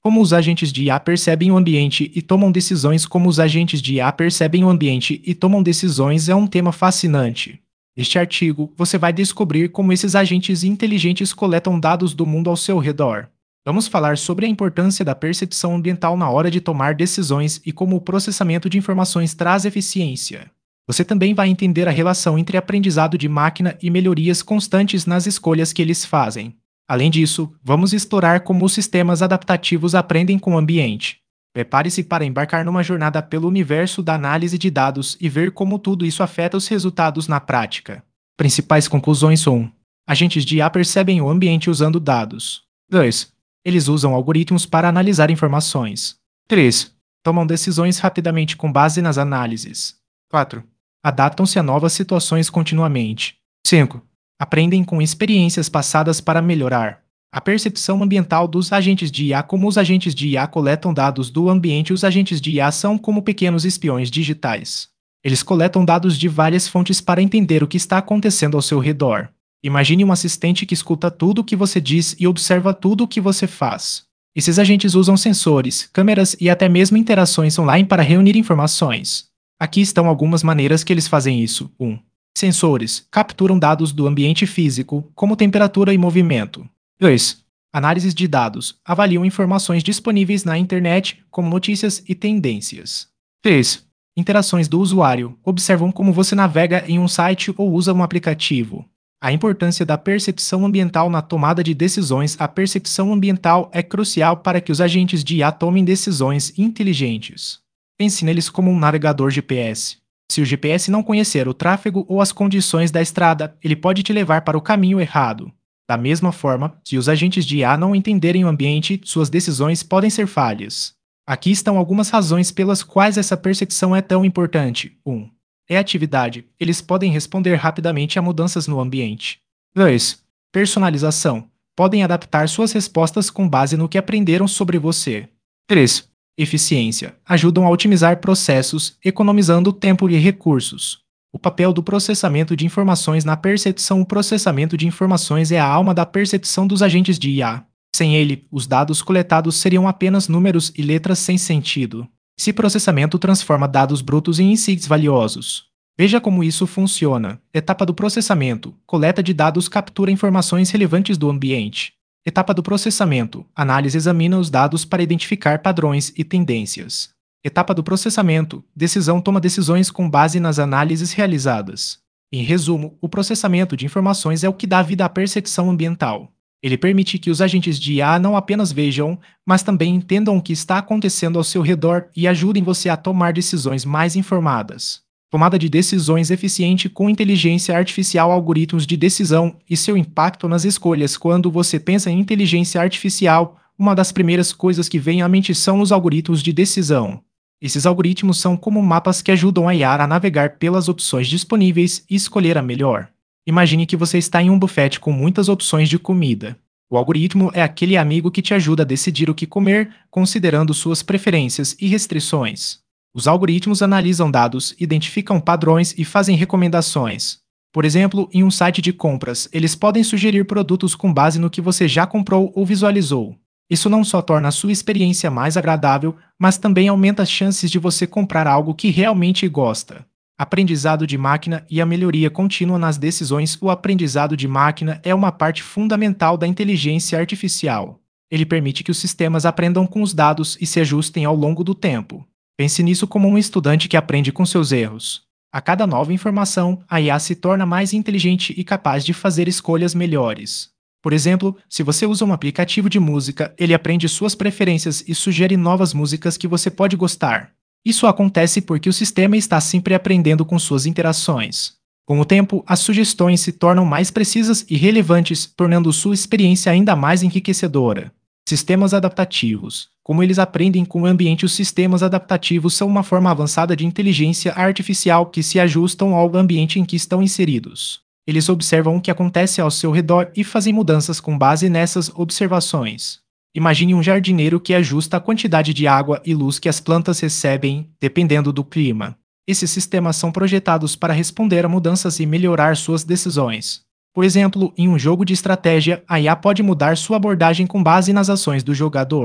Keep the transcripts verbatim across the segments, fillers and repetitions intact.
Como os agentes de I A percebem o ambiente e tomam decisões. Como os agentes de I A percebem o ambiente e tomam decisões é um tema fascinante. Neste artigo, você vai descobrir como esses agentes inteligentes coletam dados do mundo ao seu redor. Vamos falar sobre a importância da percepção ambiental na hora de tomar decisões e como o processamento de informações traz eficiência. Você também vai entender a relação entre aprendizado de máquina e melhorias constantes nas escolhas que eles fazem. Além disso, vamos explorar como os sistemas adaptativos aprendem com o ambiente. Prepare-se para embarcar numa jornada pelo universo da análise de dados e ver como tudo isso afeta os resultados na prática. Principais conclusões: um. Agentes de I A percebem o ambiente usando dados. dois. Eles usam algoritmos para analisar informações. três. Tomam decisões rapidamente com base nas análises. quatro. Adaptam-se a novas situações continuamente. cinco. Aprendem com experiências passadas para melhorar. A percepção ambiental dos agentes de I A. Como os agentes de I A coletam dados do ambiente. Os agentes de I A são como pequenos espiões digitais. Eles coletam dados de várias fontes para entender o que está acontecendo ao seu redor. Imagine um assistente que escuta tudo o que você diz e observa tudo o que você faz. Esses agentes usam sensores, câmeras e até mesmo interações online para reunir informações. Aqui estão algumas maneiras que eles fazem isso. um. Sensores capturam dados do ambiente físico, como temperatura e movimento. dois. Análises de dados avaliam informações disponíveis na internet, como notícias e tendências. três. Interações do usuário observam como você navega em um site ou usa um aplicativo. A importância da percepção ambiental na tomada de decisões. A percepção ambiental é crucial para que os agentes de I A tomem decisões inteligentes. Pense neles como um navegador G P S. Se o G P S não conhecer o tráfego ou as condições da estrada, ele pode te levar para o caminho errado. Da mesma forma, se os agentes de I A não entenderem o ambiente, suas decisões podem ser falhas. Aqui estão algumas razões pelas quais essa percepção é tão importante. um. Reatividade. Eles podem responder rapidamente a mudanças no ambiente. dois. Personalização. Podem adaptar suas respostas com base no que aprenderam sobre você. três. Eficiência. Ajudam a otimizar processos, economizando tempo e recursos. O papel do processamento de informações na percepção. O processamento de informações é a alma da percepção dos agentes de I A. Sem ele, os dados coletados seriam apenas números e letras sem sentido. Esse processamento transforma dados brutos em insights valiosos. Veja como isso funciona. Etapa do processamento. Coleta de dados captura informações relevantes do ambiente. Etapa do processamento. Análise examina os dados para identificar padrões e tendências. Etapa do processamento. Decisão toma decisões com base nas análises realizadas. Em resumo, o processamento de informações é o que dá vida à percepção ambiental. Ele permite que os agentes de I A não apenas vejam, mas também entendam o que está acontecendo ao seu redor e ajudem você a tomar decisões mais informadas. Tomada de decisões eficiente com inteligência artificial. Algoritmos de decisão e seu impacto nas escolhas. Quando você pensa em inteligência artificial, uma das primeiras coisas que vem à mente são os algoritmos de decisão. Esses algoritmos são como mapas que ajudam a I A a navegar pelas opções disponíveis e escolher a melhor. Imagine que você está em um buffet com muitas opções de comida. O algoritmo é aquele amigo que te ajuda a decidir o que comer, considerando suas preferências e restrições. Os algoritmos analisam dados, identificam padrões e fazem recomendações. Por exemplo, em um site de compras, eles podem sugerir produtos com base no que você já comprou ou visualizou. Isso não só torna a sua experiência mais agradável, mas também aumenta as chances de você comprar algo que realmente gosta. Aprendizado de máquina e a melhoria contínua nas decisões. O aprendizado de máquina é uma parte fundamental da inteligência artificial. Ele permite que os sistemas aprendam com os dados e se ajustem ao longo do tempo. Pense nisso como um estudante que aprende com seus erros. A cada nova informação, a I A se torna mais inteligente e capaz de fazer escolhas melhores. Por exemplo, se você usa um aplicativo de música, ele aprende suas preferências e sugere novas músicas que você pode gostar. Isso acontece porque o sistema está sempre aprendendo com suas interações. Com o tempo, as sugestões se tornam mais precisas e relevantes, tornando sua experiência ainda mais enriquecedora. Sistemas adaptativos. Como eles aprendem com o ambiente. Os sistemas adaptativos são uma forma avançada de inteligência artificial que se ajustam ao ambiente em que estão inseridos. Eles observam o que acontece ao seu redor e fazem mudanças com base nessas observações. Imagine um jardineiro que ajusta a quantidade de água e luz que as plantas recebem, dependendo do clima. Esses sistemas são projetados para responder a mudanças e melhorar suas decisões. Por exemplo, em um jogo de estratégia, a I A pode mudar sua abordagem com base nas ações do jogador.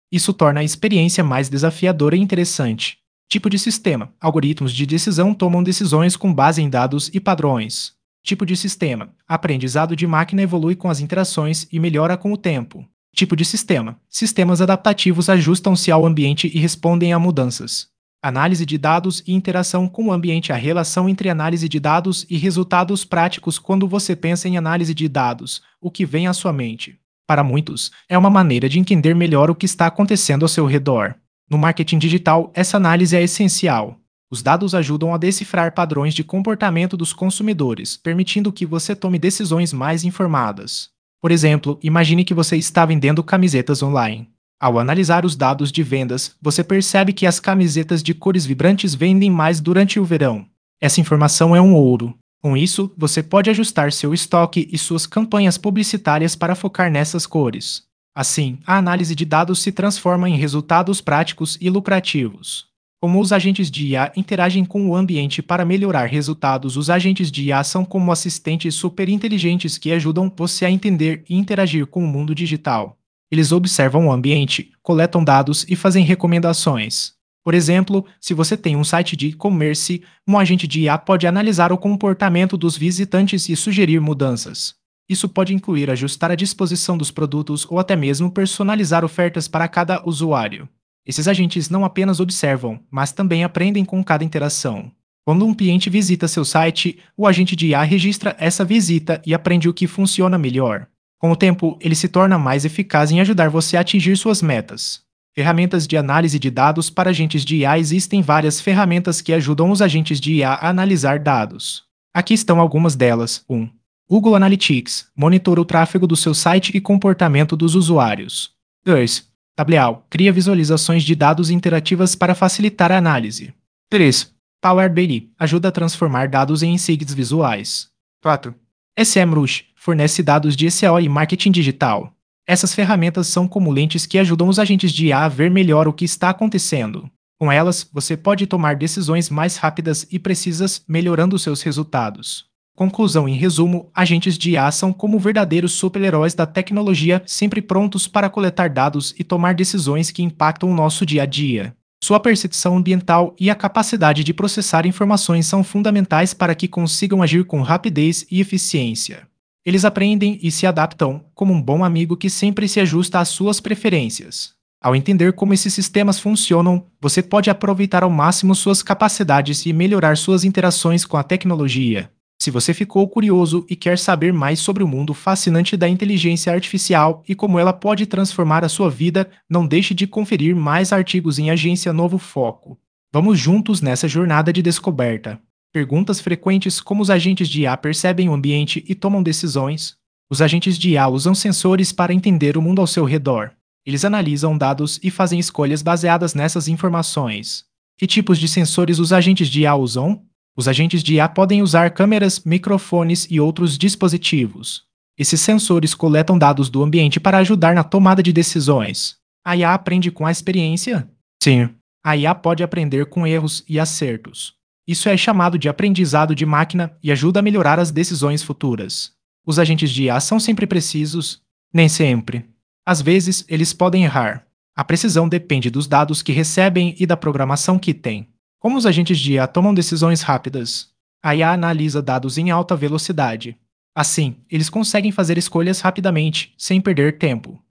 Isso torna a experiência mais desafiadora e interessante. Tipo de sistema: algoritmos de decisão tomam decisões com base em dados e padrões. Tipo de sistema: aprendizado de máquina evolui com as interações e melhora com o tempo. Tipo de sistema: sistemas adaptativos ajustam-se ao ambiente e respondem a mudanças. Análise de dados e interação com o ambiente. A relação entre análise de dados e resultados práticos. Quando você pensa em análise de dados, o que vem à sua mente? Para muitos, é uma maneira de entender melhor o que está acontecendo ao seu redor. No marketing digital, essa análise é essencial. Os dados ajudam a decifrar padrões de comportamento dos consumidores, permitindo que você tome decisões mais informadas. Por exemplo, imagine que você está vendendo camisetas online. Ao analisar os dados de vendas, você percebe que as camisetas de cores vibrantes vendem mais durante o verão. Essa informação é um ouro. Com isso, você pode ajustar seu estoque e suas campanhas publicitárias para focar nessas cores. Assim, a análise de dados se transforma em resultados práticos e lucrativos. Como os agentes de I A interagem com o ambiente para melhorar resultados? Os agentes de I A são como assistentes superinteligentes que ajudam você a entender e interagir com o mundo digital. Eles observam o ambiente, coletam dados e fazem recomendações. Por exemplo, se você tem um site de e-commerce, um agente de I A pode analisar o comportamento dos visitantes e sugerir mudanças. Isso pode incluir ajustar a disposição dos produtos ou até mesmo personalizar ofertas para cada usuário. Esses agentes não apenas observam, mas também aprendem com cada interação. Quando um cliente visita seu site, o agente de I A registra essa visita e aprende o que funciona melhor. Com o tempo, ele se torna mais eficaz em ajudar você a atingir suas metas. Ferramentas de análise de dados para agentes de I A. Existem várias ferramentas que ajudam os agentes de I A a analisar dados. Aqui estão algumas delas. um. Google Analytics monitora o tráfego do seu site e comportamento dos usuários. dois. Tableau cria visualizações de dados interativas para facilitar a análise. três. Power B I ajuda a transformar dados em insights visuais. quatro. SEMrush fornece dados de S E O e marketing digital. Essas ferramentas são como lentes que ajudam os agentes de I A a ver melhor o que está acontecendo. Com elas, você pode tomar decisões mais rápidas e precisas, melhorando seus resultados. Conclusão: em resumo, agentes de I A são como verdadeiros super-heróis da tecnologia, sempre prontos para coletar dados e tomar decisões que impactam o nosso dia a dia. Sua percepção ambiental e a capacidade de processar informações são fundamentais para que consigam agir com rapidez e eficiência. Eles aprendem e se adaptam, como um bom amigo que sempre se ajusta às suas preferências. Ao entender como esses sistemas funcionam, você pode aproveitar ao máximo suas capacidades e melhorar suas interações com a tecnologia. Se você ficou curioso e quer saber mais sobre o mundo fascinante da inteligência artificial e como ela pode transformar a sua vida, não deixe de conferir mais artigos em Agência Novo Foco. Vamos juntos nessa jornada de descoberta. Perguntas frequentes: como os agentes de I A percebem o ambiente e tomam decisões? Os agentes de I A usam sensores para entender o mundo ao seu redor. Eles analisam dados e fazem escolhas baseadas nessas informações. Que tipos de sensores os agentes de I A usam? Os agentes de I A podem usar câmeras, microfones e outros dispositivos. Esses sensores coletam dados do ambiente para ajudar na tomada de decisões. A I A aprende com a experiência? Sim. A I A pode aprender com erros e acertos. Isso é chamado de aprendizado de máquina e ajuda a melhorar as decisões futuras. Os agentes de I A são sempre precisos? Nem sempre. Às vezes, eles podem errar. A precisão depende dos dados que recebem e da programação que têm. Como os agentes de I A tomam decisões rápidas? A I A analisa dados em alta velocidade. Assim, eles conseguem fazer escolhas rapidamente, sem perder tempo.